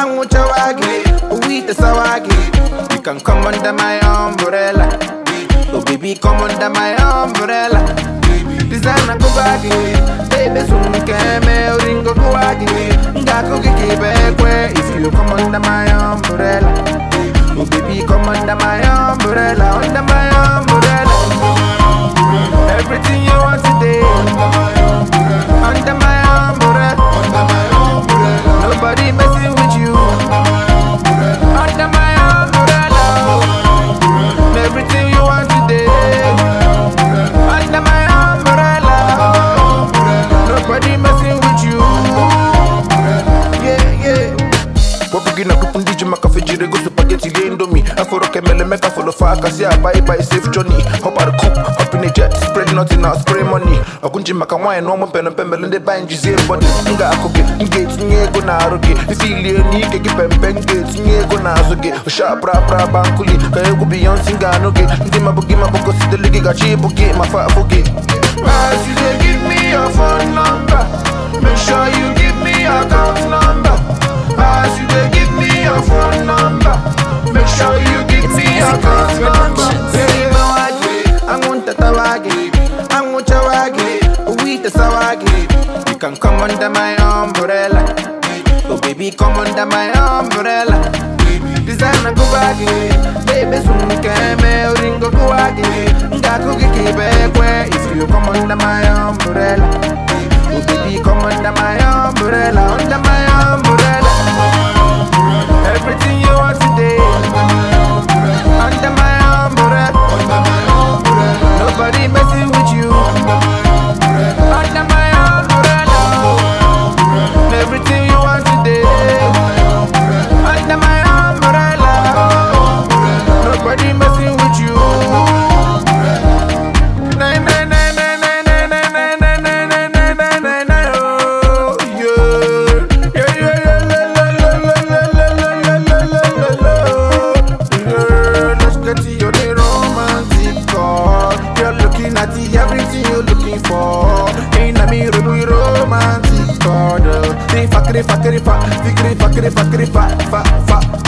Anguchawagi, we the Sawagi. You can come under my umbrella. Oh baby, come under my umbrella. Designer Kubagi, baby soon came ringo Kuagi. Ngaku kiki bekwe if you come under my umbrella. Oh baby, come under my umbrella, under my umbrella. Everything you want today, under my umbrella. Nobody messing with you, under my umbrella. Everything you want today, under my umbrella. Nobody messing with you. Yeah, yeah. Wapugina kupundiji makafijire go spaghetti lendomi. Aforo kemele meka follow faka see I buy safe journey. Hop out the coupe, hop in a jet, spread nothing out, spray money. Akunji makamwa no mo pen pembele buy njize body. Nga akoge, ngate nyego na aroge. Ifili ni keki pempen ngate nyego na azoge. Osha pra bankuli, kaye go Beyonce nganoge. Ndi mabugi maboko sidele gachi bugi mafa bugi. As you dey give me your phone number, make sure you give me your account number. As you dey give me your phone number, make sure you give me your account number. Anguchawagi, we the Sawagi. You can come under my umbrella. Oh baby, come under my umbrella. Designer Kubagi, baby soon came ringo Kuagi. Ngaku kiki bekwe if you come under my umbrella. Oh baby, come under my umbrella, under my umbrella. Everything you want today, under my umbrella. Nobody messing with you, under my umbrella. Everything you want today, under my umbrella. Nobody messing with you. Everything you're looking for, ain't a me romantic card. Fakri, fa,